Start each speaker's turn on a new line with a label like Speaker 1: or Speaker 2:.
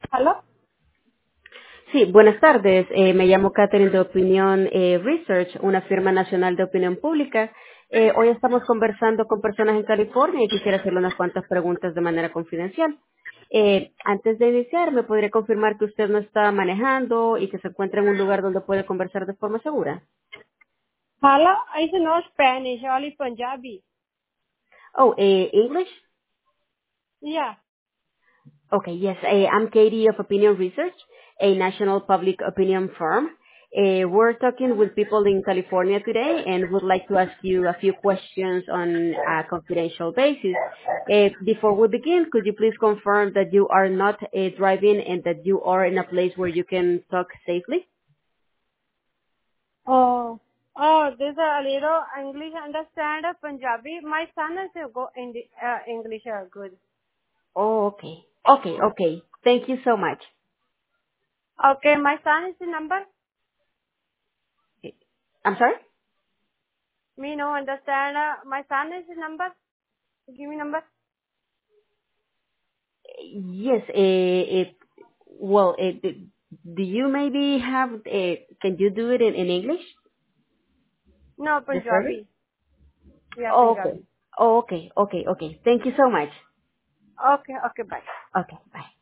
Speaker 1: ¿Aló?
Speaker 2: Sí, buenas tardes. Me llamo Catherine de Opinión Research, una firma nacional de opinión pública. Hoy estamos conversando con personas en California y quisiera hacerle unas cuantas preguntas de manera confidencial. Antes de iniciar, ¿me podría confirmar que usted no está manejando y que se encuentra en un lugar donde puede conversar de forma segura?
Speaker 1: Hello? I know Spanish, only Punjabi.
Speaker 2: Oh, English?
Speaker 1: Yeah.
Speaker 2: Okay, yes. I'm Katie of Opinion Research, a national public opinion firm. We're talking with people in California today and would like to ask you a few questions on a confidential basis. Before we begin, could you please confirm that you are not driving and that you are in a place where you can talk safely?
Speaker 1: There's a little English understand Punjabi. My son is go in the, English good.
Speaker 2: Oh, okay. Okay. Thank you so much.
Speaker 1: Okay, my son is the number.
Speaker 2: I'm sorry?
Speaker 1: Me no understand. My son is the number. Give me number.
Speaker 2: Yes. Well, do you maybe have, can you do it in English?
Speaker 1: No,
Speaker 2: The service?
Speaker 1: Punjabi. Yeah,
Speaker 2: Oh, okay.
Speaker 1: Punjabi.
Speaker 2: Oh, okay. Thank you so much.
Speaker 1: Okay, okay, bye.
Speaker 2: Okay, bye.